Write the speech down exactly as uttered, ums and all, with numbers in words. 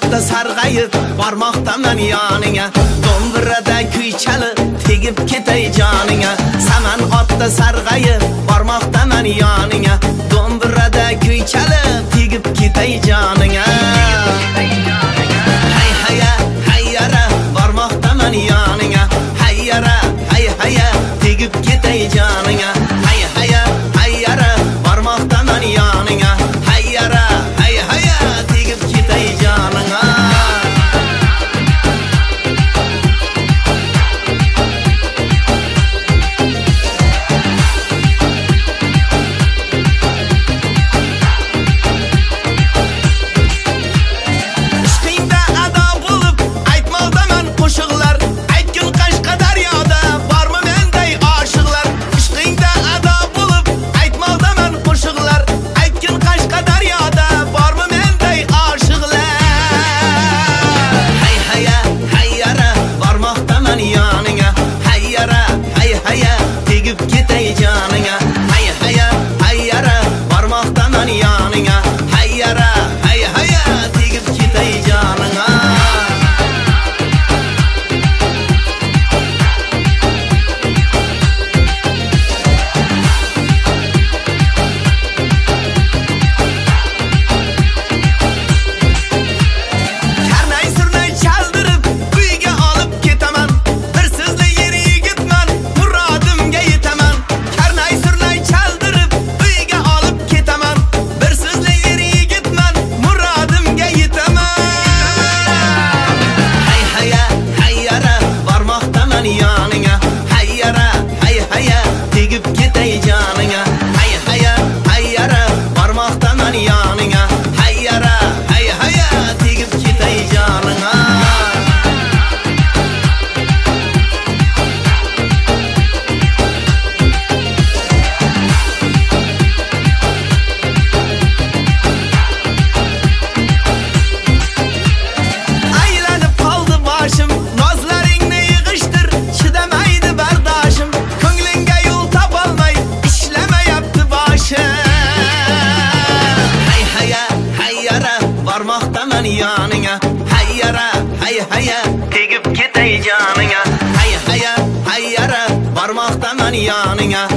otda sarg'ayib bormoqdaman yoningga, do'mbirada kuy chalib tegib ketay joninga. Saman otda sarg'ayib bormoqdaman yoningga, do'mbirada kuy chalib tegib ketay joninga. Hay haya hayyara bormoqdaman yoningga, hayyara hay haya tegib ketay joninga. Hay haya hayyara bormoqdaman yoningga, hayyara hay haya tegib ketay joninga. Barmoqdaman yoningga, hayyara hay haya tegib ketay joninga. Hay haya hayyara barmoqdaman yoningga,